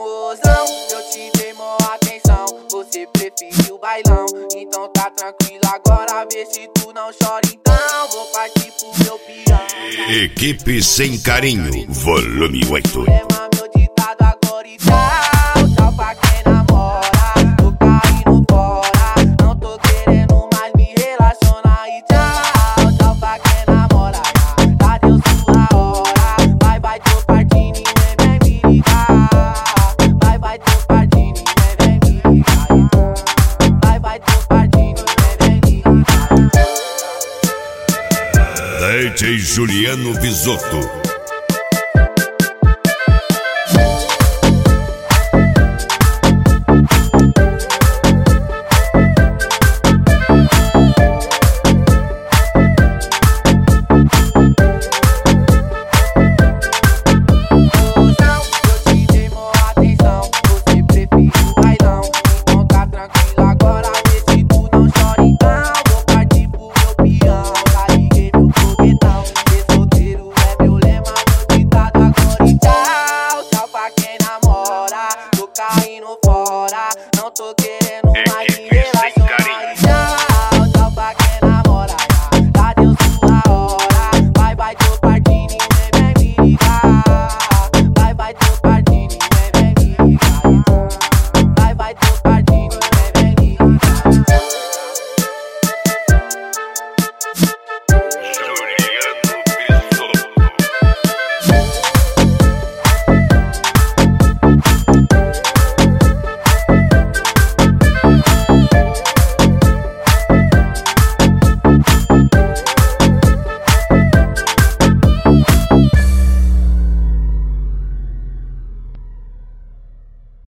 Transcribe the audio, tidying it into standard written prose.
mozão, eu te dei mó atenção. Você preferiu bailão, então tá tranquilo agora. Vê se tu não chora, então vou partir pro meu pião. Equipe Sem Carinho, volume 8. Leva meu ditado agora e tchau. Tchau pra quem namora, tô caindo fora. Não tô querendo mais me relacionar. E tchau, tchau pra quem namora. Já deu sua hora. Vai, tô partindo e vem me ligar. Vai, tô partindo e vem me ligar. Vai, tô partindo e vem me ligar. DJ Juliano Bisotto.